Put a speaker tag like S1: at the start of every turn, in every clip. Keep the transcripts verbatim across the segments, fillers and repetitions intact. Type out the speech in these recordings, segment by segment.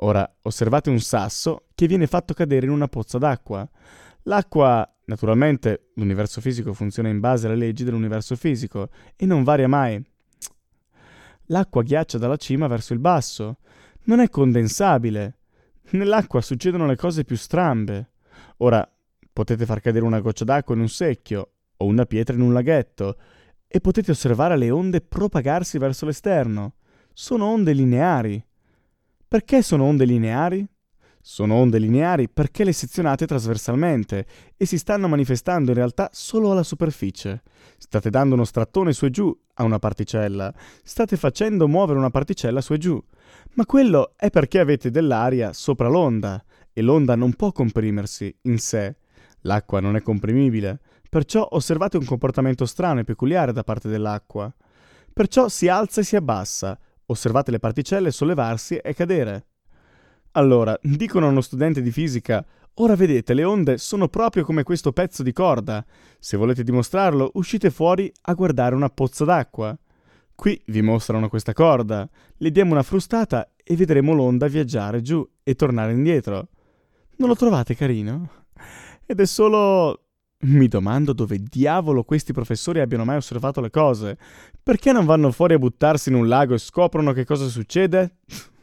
S1: Ora, osservate un sasso che viene fatto cadere in una pozza d'acqua. L'acqua, naturalmente, l'universo fisico funziona in base alle leggi dell'universo fisico e non varia mai. L'acqua ghiaccia dalla cima verso il basso. Non è condensabile. Nell'acqua succedono le cose più strambe. Ora, potete far cadere una goccia d'acqua in un secchio o una pietra in un laghetto e potete osservare le onde propagarsi verso l'esterno. Sono onde lineari. Perché sono onde lineari? Sono onde lineari perché le sezionate trasversalmente e si stanno manifestando in realtà solo alla superficie. State dando uno strattone su e giù a una particella, state facendo muovere una particella su e giù, ma quello è perché avete dell'aria sopra l'onda e l'onda non può comprimersi in sé. L'acqua non è comprimibile, perciò osservate un comportamento strano e peculiare da parte dell'acqua. Perciò si alza e si abbassa, osservate le particelle sollevarsi e cadere. Allora, dicono a uno studente di fisica: ora vedete, le onde sono proprio come questo pezzo di corda. Se volete dimostrarlo, uscite fuori a guardare una pozza d'acqua. Qui vi mostrano questa corda, le diamo una frustata e vedremo l'onda viaggiare giù e tornare indietro. Non lo trovate carino? Ed è solo... Mi domando dove diavolo questi professori abbiano mai osservato le cose. Perché non vanno fuori a buttarsi in un lago e scoprono che cosa succede?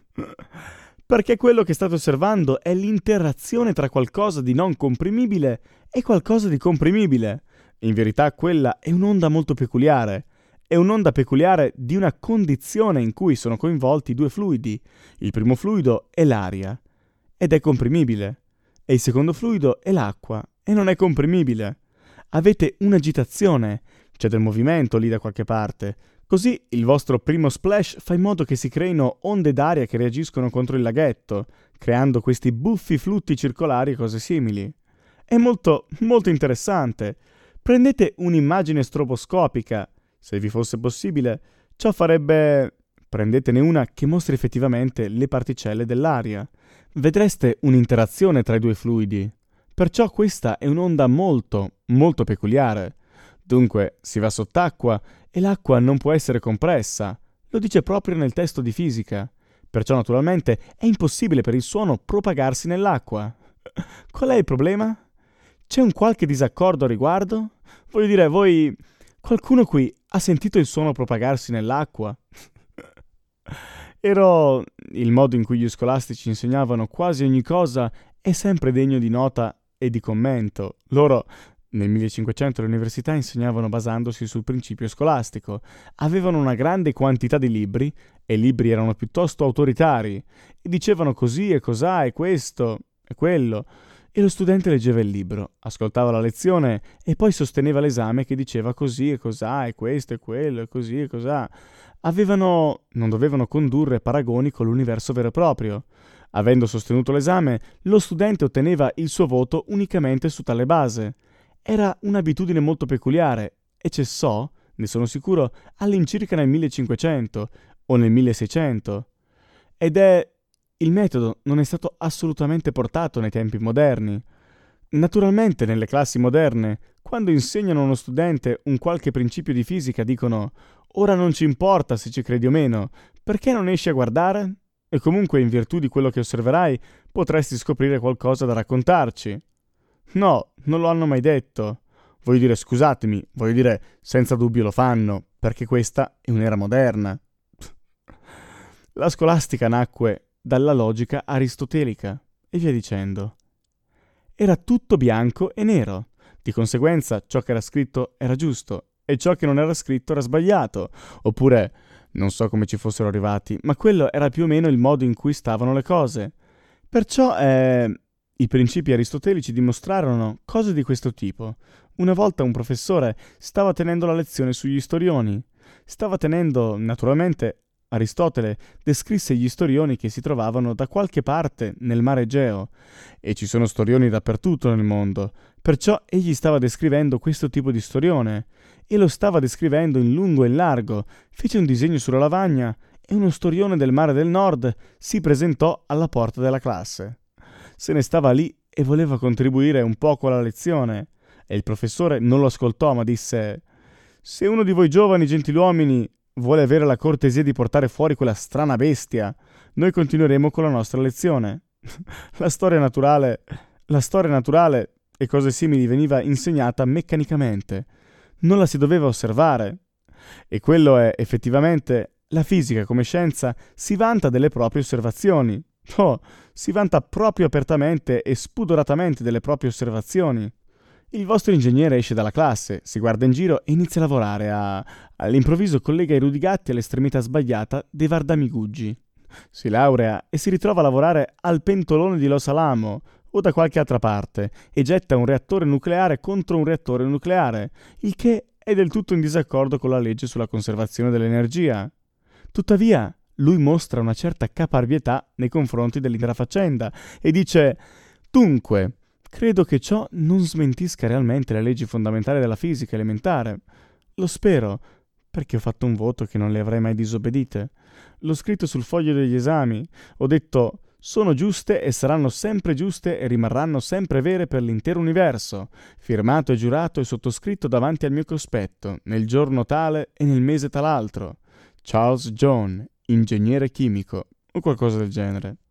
S1: Perché quello che state osservando è l'interazione tra qualcosa di non comprimibile e qualcosa di comprimibile. In verità quella è un'onda molto peculiare. È un'onda peculiare di una condizione in cui sono coinvolti due fluidi. Il primo fluido è l'aria ed è comprimibile. E il secondo fluido è l'acqua e non è comprimibile. Avete un'agitazione, c'è del movimento lì da qualche parte. Così il vostro primo splash fa in modo che si creino onde d'aria che reagiscono contro il laghetto, creando questi buffi flutti circolari e cose simili. È molto, molto interessante. Prendete un'immagine stroboscopica. Se vi fosse possibile, ciò farebbe... Prendetene una che mostri effettivamente le particelle dell'aria. Vedreste un'interazione tra i due fluidi. Perciò questa è un'onda molto, molto peculiare. Dunque, si va sott'acqua e l'acqua non può essere compressa. Lo dice proprio nel testo di fisica. Perciò, naturalmente, è impossibile per il suono propagarsi nell'acqua. Qual è il problema? C'è un qualche disaccordo a riguardo? Voglio dire, voi... Qualcuno qui ha sentito il suono propagarsi nell'acqua? Ero... Il modo in cui gli scolastici insegnavano quasi ogni cosa è sempre degno di nota e di commento. Loro... Nel millecinquecento le università insegnavano basandosi sul principio scolastico. Avevano una grande quantità di libri, e i libri erano piuttosto autoritari, e dicevano così e cos'ha e questo e quello, e lo studente leggeva il libro, ascoltava la lezione e poi sosteneva l'esame che diceva così e cos'ha e questo e quello e così e cos'ha. Avevano... non dovevano condurre paragoni con l'universo vero e proprio. Avendo sostenuto l'esame, lo studente otteneva il suo voto unicamente su tale base. Era un'abitudine molto peculiare e cessò, ne sono sicuro, all'incirca nel millecinquecento o nel milleseicento. Ed è... il metodo non è stato assolutamente portato nei tempi moderni. Naturalmente nelle classi moderne, quando insegnano a uno studente un qualche principio di fisica, dicono «Ora non ci importa se ci credi o meno, perché non esci a guardare? E comunque in virtù di quello che osserverai potresti scoprire qualcosa da raccontarci». No, non lo hanno mai detto. Voglio dire, scusatemi, voglio dire, senza dubbio lo fanno, perché questa è un'era moderna. La scolastica nacque dalla logica aristotelica, e via dicendo. Era tutto bianco e nero, di conseguenza ciò che era scritto era giusto, e ciò che non era scritto era sbagliato, oppure, non so come ci fossero arrivati, ma quello era più o meno il modo in cui stavano le cose. Perciò è... I principi aristotelici dimostrarono cose di questo tipo. Una volta un professore stava tenendo la lezione sugli storioni. Stava tenendo, naturalmente, Aristotele descrisse gli storioni che si trovavano da qualche parte nel mare Egeo, e ci sono storioni dappertutto nel mondo. Perciò egli stava descrivendo questo tipo di storione, e lo stava descrivendo in lungo e in largo. Fece un disegno sulla lavagna, e uno storione del mare del nord si presentò alla porta della classe. Se ne stava lì e voleva contribuire un poco alla lezione, e il professore non lo ascoltò, ma disse: «Se uno di voi giovani gentiluomini vuole avere la cortesia di portare fuori quella strana bestia, Noi continueremo con la nostra lezione. La storia naturale, la storia naturale e cose simili veniva insegnata meccanicamente. Non la si doveva osservare. E quello è effettivamente la fisica come scienza si vanta delle proprie osservazioni. Oh, si vanta proprio apertamente e spudoratamente delle proprie osservazioni. Il vostro ingegnere esce dalla classe, si guarda in giro e inizia a lavorare a... All'improvviso collega i rudigatti all'estremità sbagliata dei Vardamiguggi. Si laurea e si ritrova a lavorare al pentolone di Los Alamo o da qualche altra parte e getta un reattore nucleare contro un reattore nucleare, il che è del tutto in disaccordo con la legge sulla conservazione dell'energia. Tuttavia, lui mostra una certa caparbietà nei confronti dell'intera faccenda e dice: «Dunque, credo che ciò non smentisca realmente le leggi fondamentali della fisica elementare. Lo spero, perché ho fatto un voto che non le avrei mai disobbedite. L'ho scritto sul foglio degli esami. Ho detto: sono giuste e saranno sempre giuste e rimarranno sempre vere per l'intero universo. Firmato e giurato e sottoscritto davanti al mio cospetto, nel giorno tale e nel mese tal'altro. Charles John, ingegnere chimico», o qualcosa del genere.